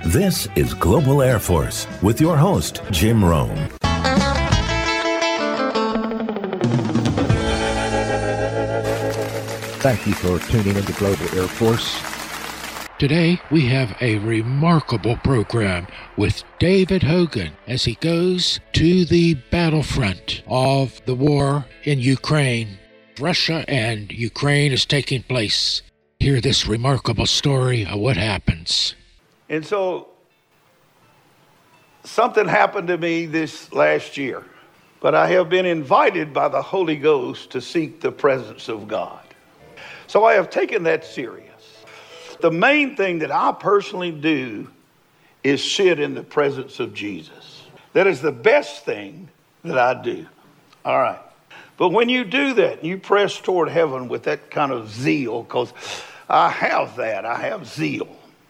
This is Global Air Force with your host, Jim Rome. Thank you for tuning into Global Air Force. Today, we have a remarkable program with David Hogan as he goes to the battlefront of the war in Ukraine. Russia and Ukraine is taking place. Hear this remarkable story of what happens. And so, something happened to me this last year, but I have been invited by the Holy Ghost to seek the presence of God. So I have taken that serious. The main thing that I personally do is sit in the presence of Jesus. That is the best thing that I do. All right. But when you do that, you press toward heaven with that kind of zeal, because I have that. I have zeal.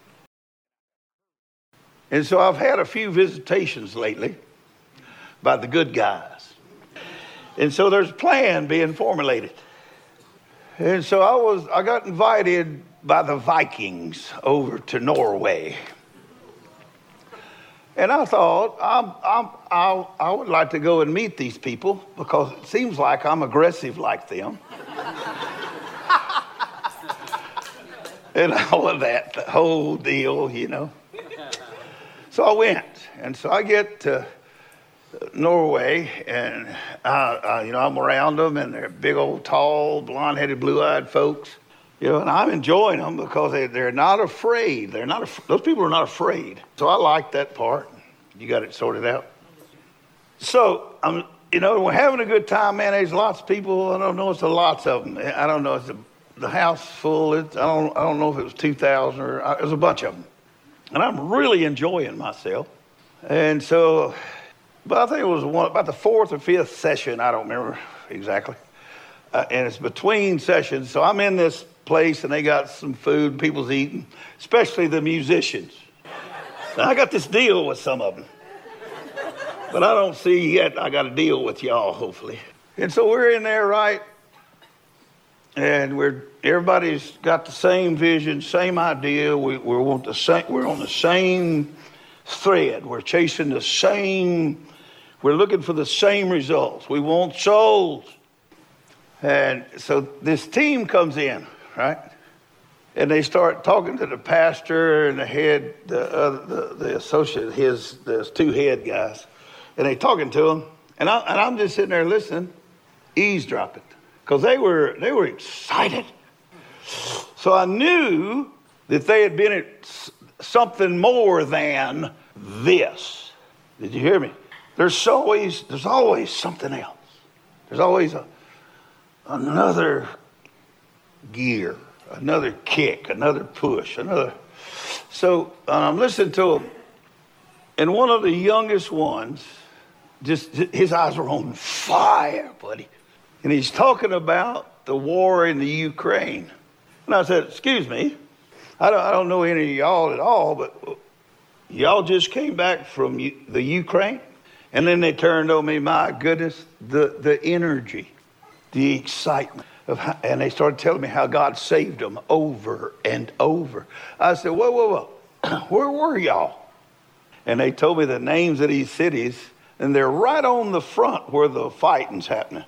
And so I've had a few visitations lately by the good guys. And so there's a plan being formulated. And so I got invited by the Vikings over to Norway. And I thought, I would like to go and meet these people because it seems like I'm aggressive like them. And all of that, the whole deal, you know. So I went, and so I get to Norway, and I'm around them, and they're big old, tall, blonde-headed, blue-eyed folks. You know, and I'm enjoying them because they're not afraid. Those people are not afraid. So I like that part. You got it sorted out. So we're having a good time, man. There's lots of people. I don't know. It's lots of them. I don't know. It's the house full. I don't know if it was 2,000 or it was a bunch of them. And I'm really enjoying myself. And so, but I think it was about the fourth or fifth session. I don't remember exactly. And it's between sessions. So I'm in this place and they got some food, people's eating, especially the musicians. Now, I got this deal with some of them. But I don't see yet I got a deal with y'all, hopefully. And so we're in there, right? And everybody's got the same vision, same idea. We're on the same thread. We're chasing the same. We're looking for the same results. We want souls. And so this team comes in, right? And they start talking to the pastor and the head, the associate, there's two head guys. And they talking to him. And I'm just sitting there listening, eavesdropping. Because they were excited. So I knew that they had been at something more than this. Did you hear me? There's always something else. There's always another gear, another kick, another push, So I'm listening to them. And one of the youngest ones, just his eyes were on fire, buddy. And he's talking about the war in the Ukraine. And I said, excuse me, I don't know any of y'all at all, but y'all just came back from the Ukraine? And then they turned on me, my goodness, the energy, the excitement. And they started telling me how God saved them over and over. I said, whoa, where were y'all? And they told me the names of these cities, and they're right on the front where the fighting's happening.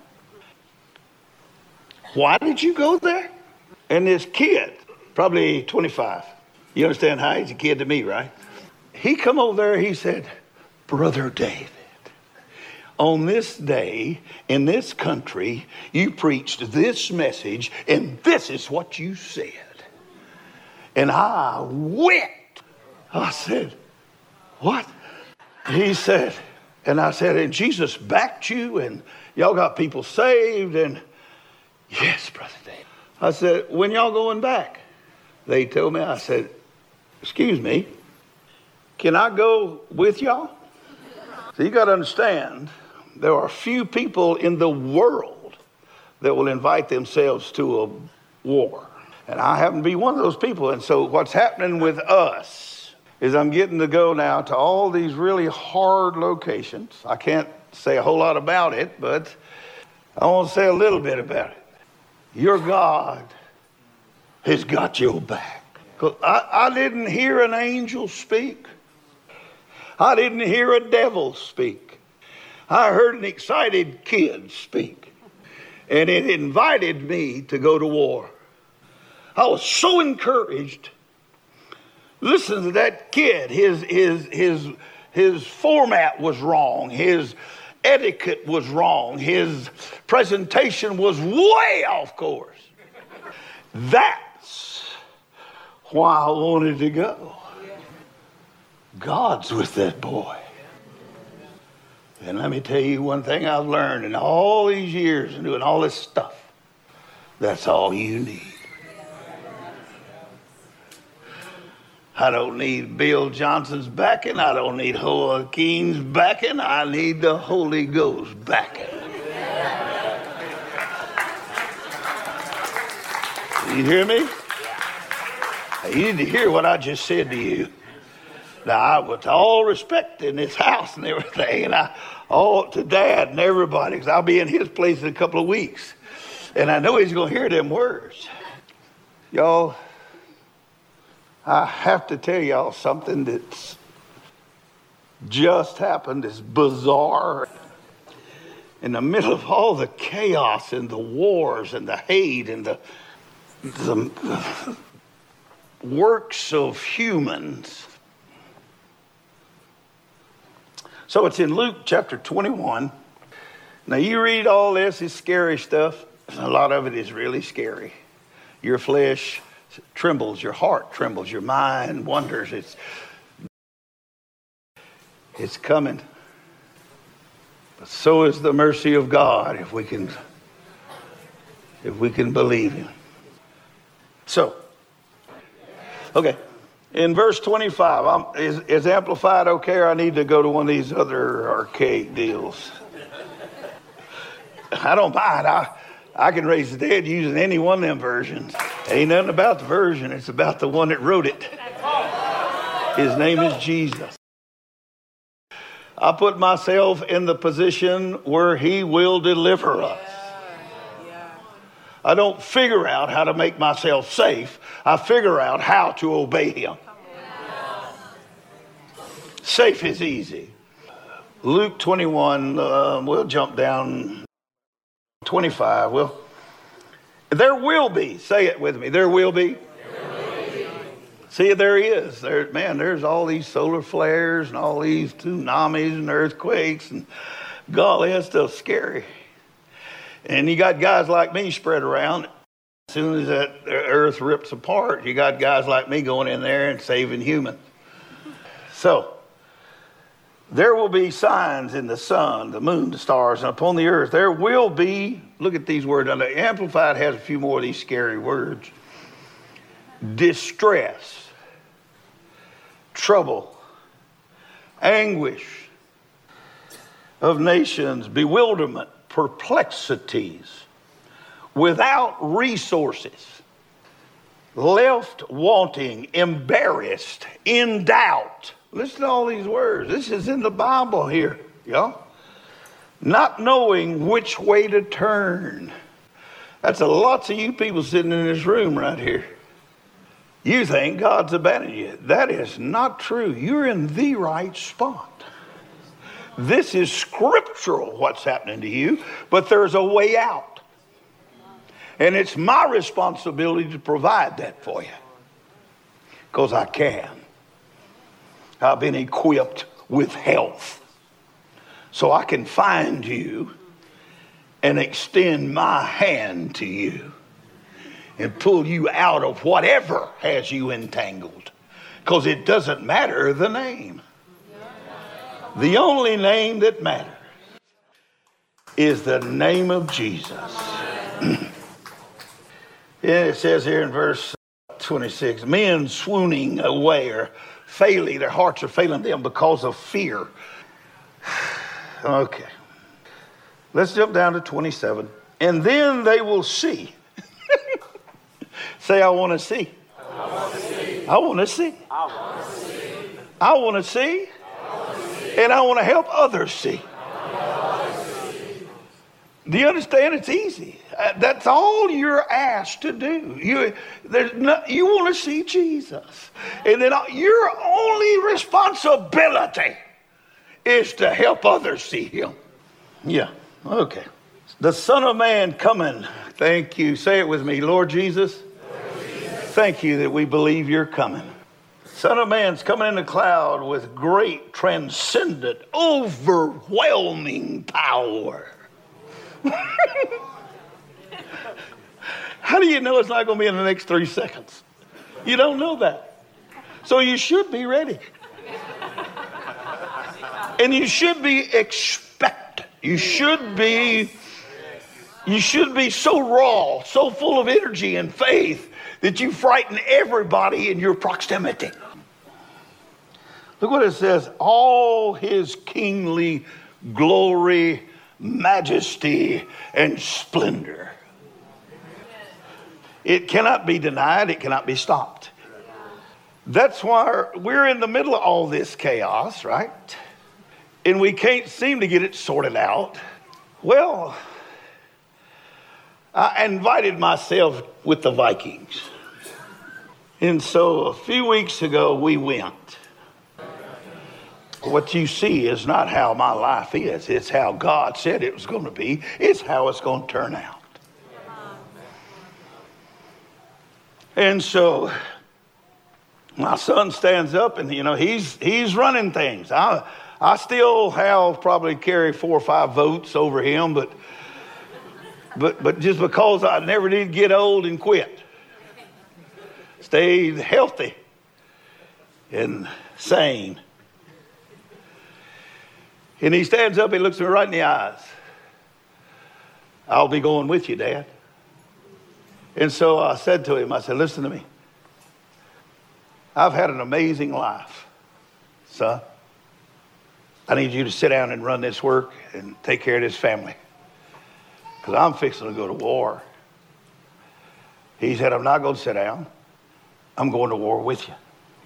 Why did you go there? And this kid, probably 25, you understand how he's a kid to me, right? He come over there, he said, Brother David, on this day, in this country, you preached this message, and this is what you said. And I wept. I said, what? He said, and I said, and Jesus backed you, and y'all got people saved, and yes, Brother David. I said, when y'all going back? They told me, I said, excuse me, can I go with y'all? So you got to understand, there are few people in the world that will invite themselves to a war. And I happen to be one of those people. And so what's happening with us is I'm getting to go now to all these really hard locations. I can't say a whole lot about it, but I want to say a little bit about it. Your God has got your back. I didn't hear an angel speak. I didn't hear a devil speak. I heard an excited kid speak. And it invited me to go to war. I was so encouraged. Listen to that kid. His format was wrong. His etiquette was wrong. His presentation was way off course. That's why I wanted to go. God's with that boy. And let me tell you one thing I've learned in all these years and doing all this stuff. That's all you need. I don't need Bill Johnson's backing. I don't need Joaquin's backing. I need the Holy Ghost backing. You hear me? You need to hear what I just said to you. Now, with all respect in this house and everything, and to Dad and everybody, because I'll be in his place in a couple of weeks. And I know he's going to hear them words. Y'all, I have to tell y'all something that's just happened. It's bizarre. In the middle of all the chaos and the wars and the hate and the works of humans. So it's in Luke chapter 21. Now you read all this, it's scary stuff. A lot of it is really scary. Your flesh trembles, your heart trembles, your mind wonders. It's coming. But so is the mercy of God if we can believe Him. So, okay. In verse 25, is Amplified okay, or I need to go to one of these other archaic deals? I don't mind. I can raise the dead using any one of them versions. Ain't nothing about the version. It's about the one that wrote it. His name is Jesus. I put myself in the position where He will deliver us. I don't figure out how to make myself safe. I figure out how to obey Him. Safe is easy. Luke 21, we'll jump down 25. Well, there will be, say it with me, there will be. See, there is. There's all these solar flares and all these tsunamis and earthquakes, and golly, that stuff's scary. And you got guys like me spread around. As soon as that earth rips apart, you got guys like me going in there and saving humans. So, there will be signs in the sun, the moon, the stars, and upon the earth. There will be, look at these words. The Amplified has a few more of these scary words. Distress, trouble, anguish of nations, bewilderment, perplexities, without resources, left wanting, embarrassed, in doubt. Listen to all these words. This is in the Bible here, y'all. Not knowing which way to turn. That's lots of you people sitting in this room right here. You think God's abandoned you. That is not true. You're in the right spot. This is scriptural, what's happening to you, but there's a way out. And it's my responsibility to provide that for you. Because I can. I've been equipped with health. So I can find you and extend my hand to you and pull you out of whatever has you entangled. Because it doesn't matter the name. The only name that matters is the name of Jesus. It says here in verse 26, men swooning away or failing, their hearts are failing them because of fear. Okay. Let's jump down to 27. And then they will see. Say, I want to see. I want to see. I want to see. I want to see. I want to see. And I want to help others see. Do you understand? It's easy. That's all you're asked to do. You want to see Jesus. And then your only responsibility is to help others see him. Yeah, okay. The Son of Man coming. Thank you. Say it with me. Lord Jesus, thank you that we believe you're coming. Son of Man's coming in the cloud with great, transcendent, overwhelming power. How do you know it's not going to be in the next 3 seconds? You don't know that. So you should be ready. And you should be expectant. You should be so raw, so full of energy and faith that you frighten everybody in your proximity. Look what it says. All his kingly glory, majesty, and splendor. It cannot be denied. It cannot be stopped. That's why we're in the middle of all this chaos, right? And we can't seem to get it sorted out. Well, I invited myself with the Vikings. And so a few weeks ago we went. What you see is not how my life is. It's how God said it was going to be. It's how it's going to turn out. And so my son stands up and, he's running things. I still have probably carry 4 or 5 votes over him, but just because I never did get old and quit. Stayed healthy and sane. And he stands up, he looks me right in the eyes. I'll be going with you, Dad. And so I said to him, I said, listen to me. I've had an amazing life, son. I need you to sit down and run this work and take care of this family. Because I'm fixing to go to war. He said, I'm not going to sit down. I'm going to war with you.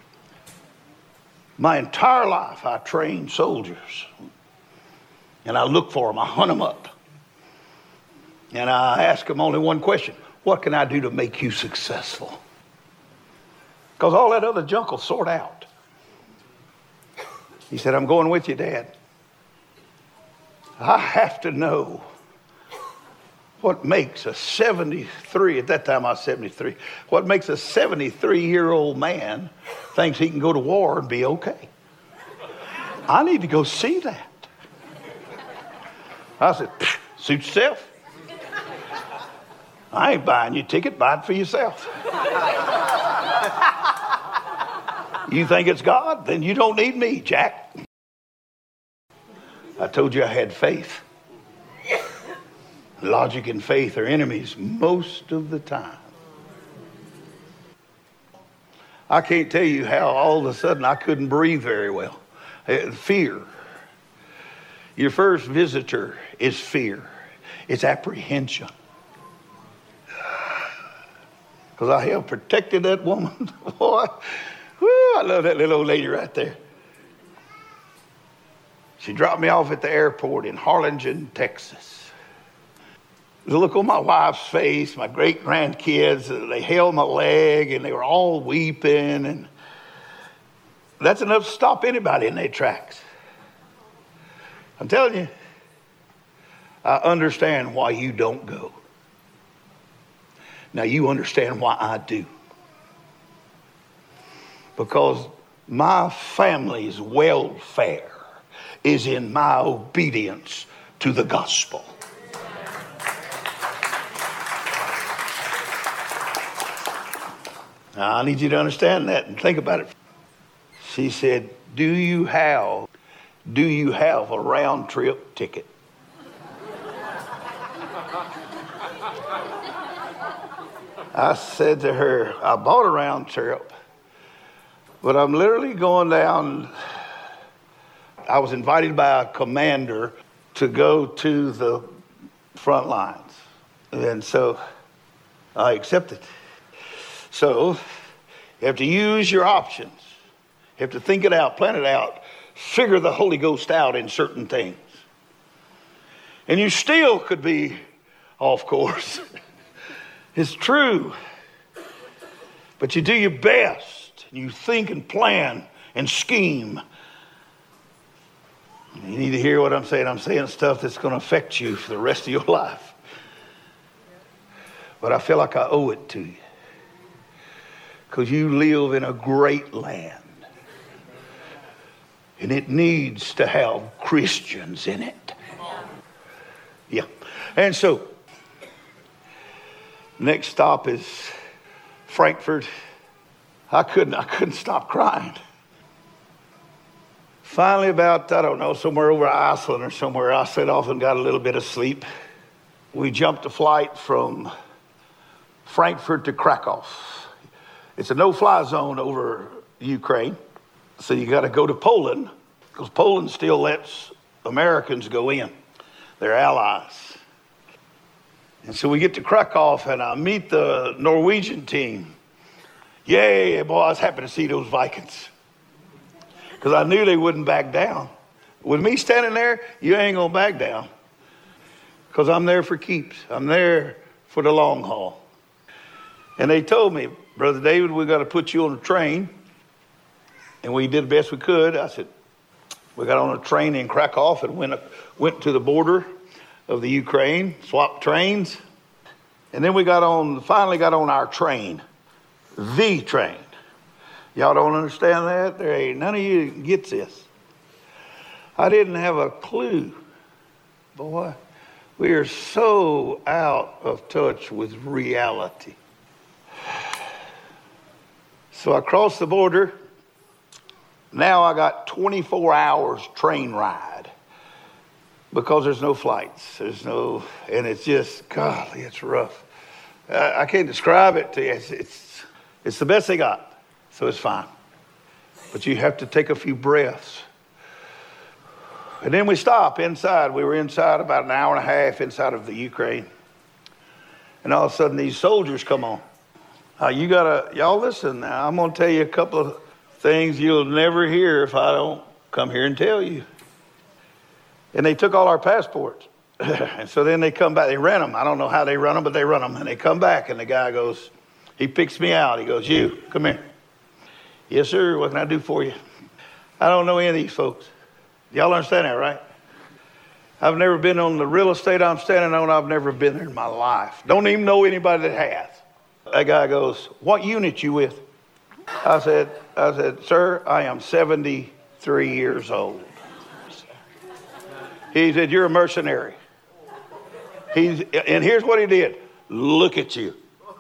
My entire life, I trained soldiers. And I look for them. I hunt them up. And I ask them only one question. What can I do to make you successful? Because all that other junk will sort out. He said, I'm going with you, Dad. I have to know what makes a 73, at that time I was 73, what makes a 73-year-old man thinks he can go to war and be okay. I need to go see that. I said, suit yourself. I ain't buying you a ticket, buy it for yourself. You think it's God? Then you don't need me, Jack. I told you I had faith. Logic and faith are enemies most of the time. I can't tell you how all of a sudden I couldn't breathe very well. Fear. Your first visitor is fear. It's apprehension. Because I have protected that woman. Boy, whoo, I love that little old lady right there. She dropped me off at the airport in Harlingen, Texas. The look on my wife's face, my great-grandkids, they held my leg and they were all weeping. And that's enough to stop anybody in their tracks. I'm telling you, I understand why you don't go. Now you understand why I do. Because my family's welfare is in my obedience to the gospel. Now, I need you to understand that and think about it. She said, do you have a round trip ticket? I said to her, I bought a round trip, but I'm literally going down. I was invited by a commander to go to the front lines. And so I accepted. So you have to use your options. You have to think it out, plan it out, figure the Holy Ghost out in certain things. And you still could be off course. It's true. But you do your best. You think and plan and scheme. You need to hear what I'm saying. I'm saying stuff that's going to affect you for the rest of your life. But I feel like I owe it to you. Because you live in a great land. And it needs to have Christians in it. Yeah. And so, next stop is Frankfurt. I couldn't stop crying. Finally, about, I don't know, somewhere over Iceland or somewhere, I set off and got a little bit of sleep. We jumped a flight from Frankfurt to Krakow. It's a no-fly zone over Ukraine. So you got to go to Poland, because Poland still lets Americans go in. They're allies. And so we get to Krakow, and I meet the Norwegian team. Yay, boy, I was happy to see those Vikings. Because I knew they wouldn't back down. With me standing there, you ain't going to back down. Because I'm there for keeps. I'm there for the long haul. And they told me, Brother David, we got to put you on a train. And we did the best we could. I said, we got on a train in Krakow and went to the border of the Ukraine, swapped trains. And then we finally got on our train, the train. Y'all don't understand that? There ain't none of you gets this. I didn't have a clue. Boy, we are so out of touch with reality. So I crossed the border. Now I got 24 hours train ride because there's no flights. And it's just, golly, it's rough. I can't describe it to you. It's the best they got. So it's fine. But you have to take a few breaths. And then we stop inside. We were inside about an hour and a half inside of the Ukraine. And all of a sudden these soldiers come on. Y'all listen now. I'm going to tell you a couple of things you'll never hear if I don't come here and tell you. And they took all our passports. And so then they come back. They rent them. I don't know how they run them, but they run them. And they come back, and the guy goes, he picks me out. He goes, you, come here. Yes, sir. What can I do for you? I don't know any of these folks. Y'all understand that, right? I've never been on the real estate I'm standing on. I've never been there in my life. Don't even know anybody that has. That guy goes, what unit you with? I said, sir, I am 73 years old. He said, you're a mercenary. And here's what he did. Look at you.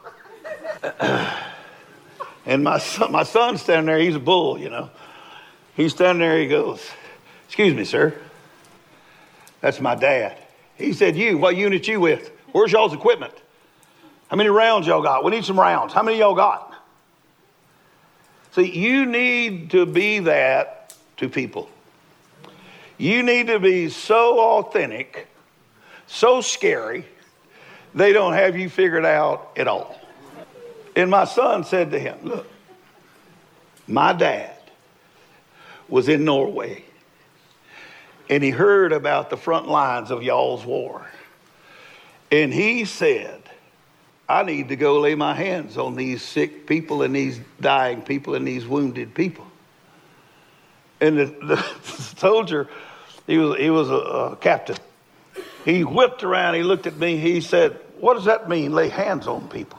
And my son's standing there. He's a bull, you know. He's standing there. He goes, excuse me, sir. That's my dad. He said, what unit you with? Where's y'all's equipment? How many rounds y'all got? We need some rounds. How many y'all got? See, you need to be that to people. You need to be so authentic, so scary, they don't have you figured out at all. And my son said to him, look, my dad was in Norway, and he heard about the front lines of y'all's war. And he said, I need to go lay my hands on these sick people and these dying people and these wounded people. And the soldier, he was a captain. He whipped around, he looked at me, he said, what does that mean, lay hands on people?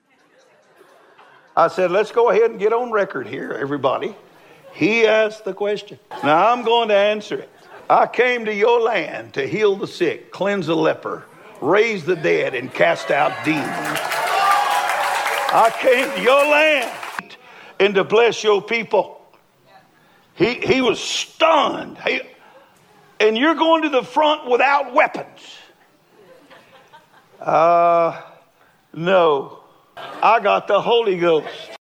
I said, let's go ahead and get on record here, everybody. He asked the question. Now I'm going to answer it. I came to your land to heal the sick, cleanse the leper, raise the dead, and cast out demons. I came to your land and to bless your people. He was stunned. And you're going to the front without weapons. No. I got the Holy Ghost.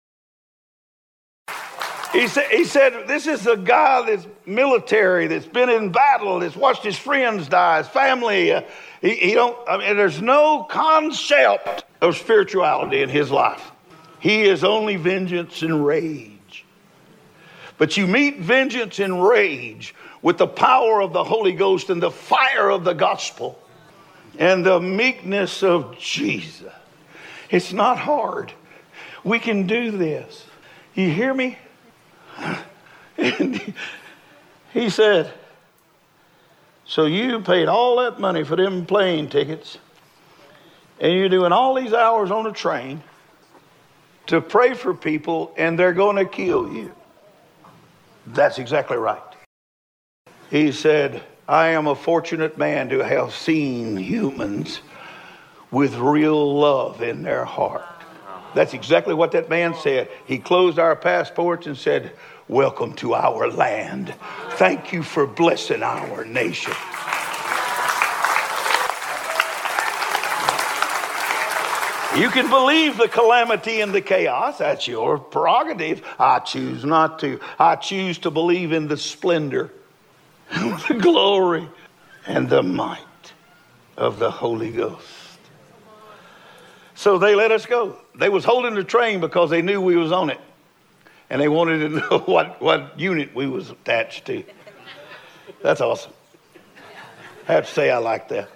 He said, this is a guy that's military, that's been in battle, that's watched his friends die, his family. There's no concept of spirituality in his life. He is only vengeance and rage. But you meet vengeance and rage with the power of the Holy Ghost and the fire of the gospel and the meekness of Jesus. It's not hard. We can do this. You hear me? And he said, So you paid all that money for them plane tickets, and you're doing all these hours on a train to pray for people, and they're going to kill you. That's exactly right. He said, I am a fortunate man to have seen humans with real love in their heart. That's exactly what that man said. He closed our passports and said, welcome to our land. Thank you for blessing our nation. You can believe the calamity and the chaos. That's your prerogative. I choose not to. I choose to believe in the splendor, the glory, and the might of the Holy Ghost. So they let us go. They was holding the train because they knew we was on it. And they wanted to know what unit we was attached to. That's awesome. I have to say I like that.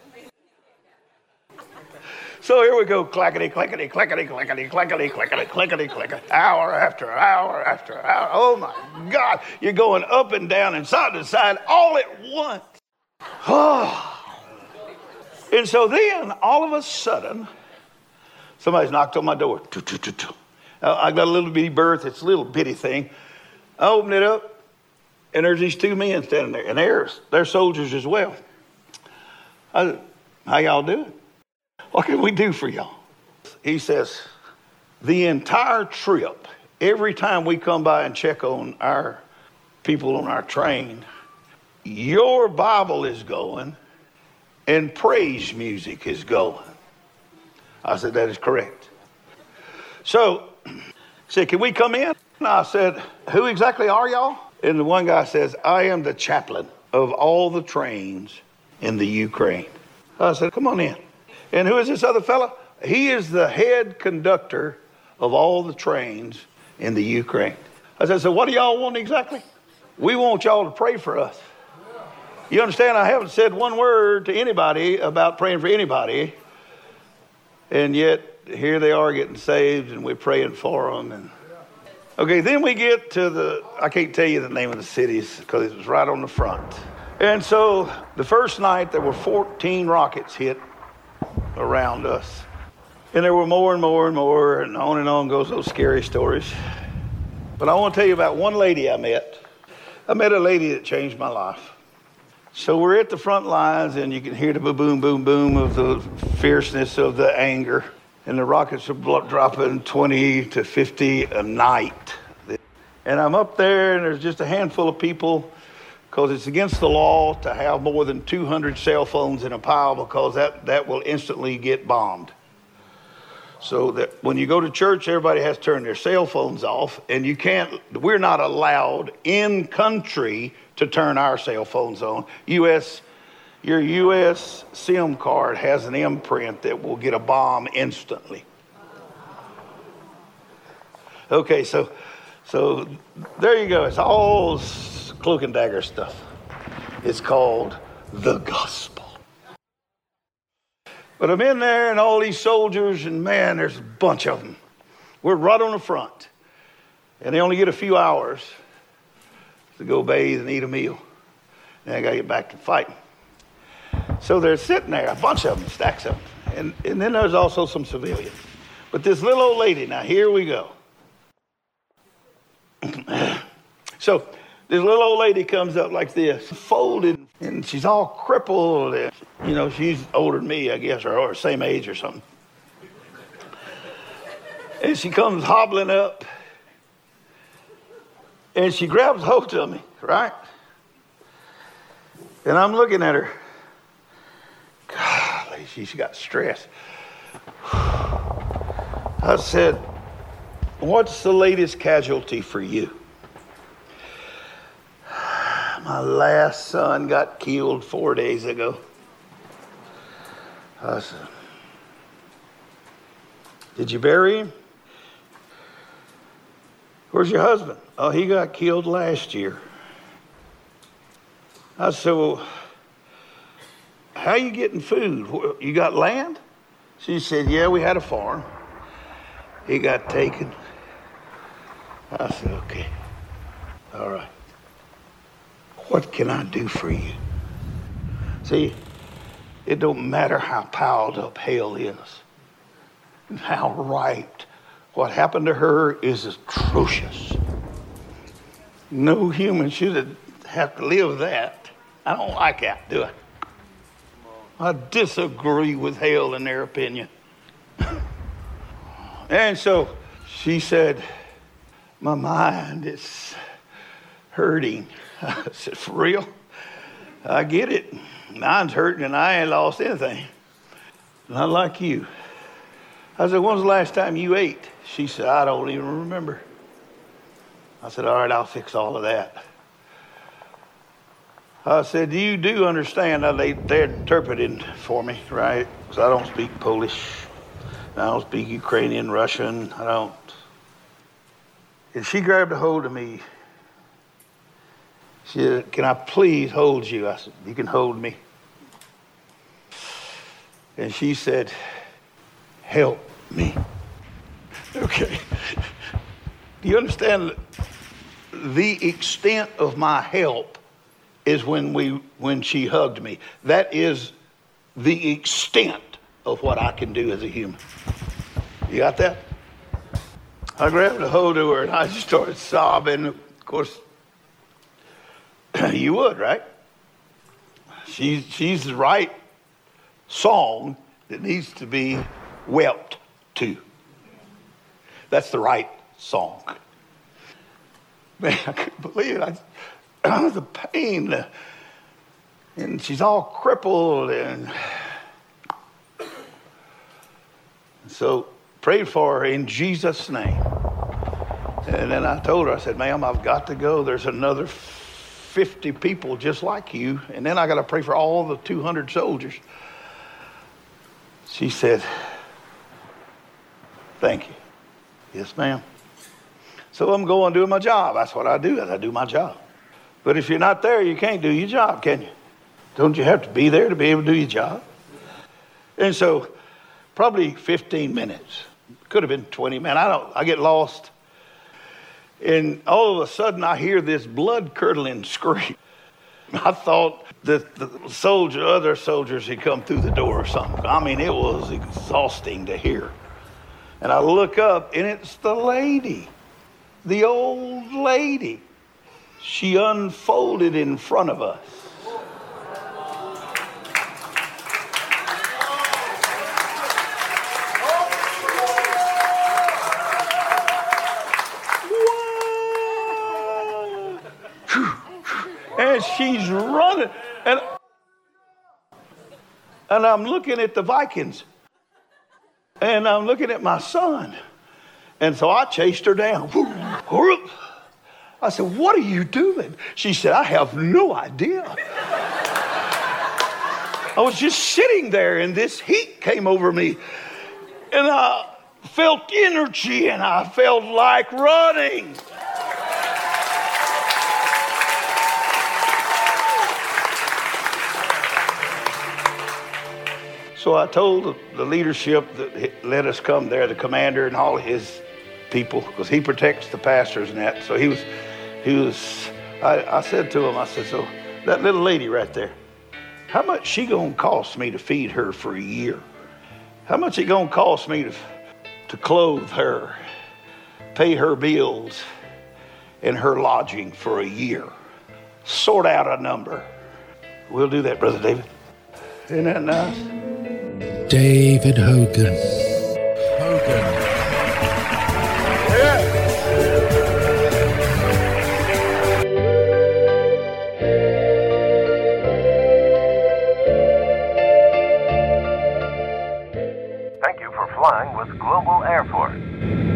So here we go, clackety, clackety, clackety, clackety, clackety, clackety, clackety, clackety, hour after hour after hour. Oh my God, you're going up and down and side to side all at once. And so then, all of a sudden, somebody's knocked on my door. I got a little bitty berth. It's a little bitty thing. I open it up, and there's these two men standing there, and they're soldiers as well. I said, how y'all doing? What can we do for y'all? He says, the entire trip, every time we come by and check on our people on our train, your Bible is going and praise music is going. I said, that is correct. So, he said, can we come in? And I said, who exactly are y'all? And the one guy says, I am the chaplain of all the trains in the Ukraine. I said, come on in. And who is this other fella? He is the head conductor of all the trains in the Ukraine. I said, so what do y'all want exactly? We want y'all to pray for us. You understand, I haven't said one word to anybody about praying for anybody. And yet, here they are getting saved, and we're praying for them. And okay, then we get to I can't tell you the name of the cities because it was right on the front. And so the first night, there were 14 rockets hit around us. And there were more and more and more, and on goes those scary stories. But I want to tell you about one lady I met. I met a lady that changed my life. So we're at the front lines, and you can hear the boom, boom, boom of the fierceness of the anger. And the rockets are dropping 20 to 50 a night. And I'm up there, and there's just a handful of people, because it's against the law to have more than 200 cell phones in a pile, because that will instantly get bombed. So that when you go to church, everybody has to turn their cell phones off, and we're not allowed in country to turn our cell phones on. Your U.S. SIM card has an imprint that will get a bomb instantly. Okay, so there you go. It's all cloak and dagger stuff. It's called the gospel. But I'm in there, and all these soldiers, and man, there's a bunch of them. We're right on the front, and they only get a few hours to go bathe and eat a meal. Then I got to get back to fighting. So they're sitting there, a bunch of them, stacks of them. And then there's also some civilians. But this little old lady, now here we go. So this little old lady comes up like this, folded, and she's all crippled. And, she's older than me, I guess, or same age or something. And she comes hobbling up, and she grabs hold of me, right? And I'm looking at her. Golly, she's got stress. I said, what's the latest casualty for you? My last son got killed 4 days ago. I said, did you bury him? Where's your husband? Oh, he got killed last year. I said, well, how you getting food? You got land? She said, yeah, we had a farm. He got taken. I said, okay. All right. What can I do for you? See, it don't matter how piled up hell is and how right. What happened to her is atrocious. No human should have to live that. I don't like that, do I? I disagree with hell in their opinion. And so she said, my mind is hurting. I said, for real? I get it. Mine's hurting and I ain't lost anything. Not like you. I said, when's the last time you ate? She said, I don't even remember. I said, all right, I'll fix all of that. I said, you do understand that they're interpreting for me, right? Because I don't speak Polish. I don't speak Ukrainian, Russian. I don't. And she grabbed a hold of me. She said, can I please hold you? I said, you can hold me. And she said, help me. Okay. Do you understand the extent of my help is when she hugged me? That is the extent of what I can do as a human. You got that? I grabbed a hold of her and I just started sobbing. Of course, you would, right? She's the right song that needs to be wept to. That's the right song. Man, I couldn't believe it. The pain, and she's all crippled, and so prayed for her in Jesus' name. And then I told her, I said, ma'am, I've got to go. There's another 50 people just like you, and then I got to pray for all the 200 soldiers. She said, thank you. Yes, ma'am. So I'm going doing my job. That's what I do. I do my job. But if you're not there, you can't do your job, can you? Don't you have to be there to be able to do your job? And so probably 15 minutes. Could have been 20 minutes. I get lost. And all of a sudden I hear this blood-curdling scream. I thought that the other soldiers had come through the door or something. I mean, it was exhausting to hear. And I look up and it's the lady. The old lady. She unfolded in front of us. And she's running. And I'm looking at the Vikings. And I'm looking at my son. And so I chased her down. I said, what are you doing? She said, I have no idea. I was just sitting there and this heat came over me. And I felt energy and I felt like running. So I told the leadership that let us come there, the commander and all his people, because he protects the pastors and that. So I said to him, I said, so that little lady right there, how much she gonna cost me to feed her for a year? How much it gonna cost me to clothe her, pay her bills and her lodging for a year? Sort out a number. We'll do that, Brother David. Isn't that nice? David Hogan. Thank you for flying with Global Air Force.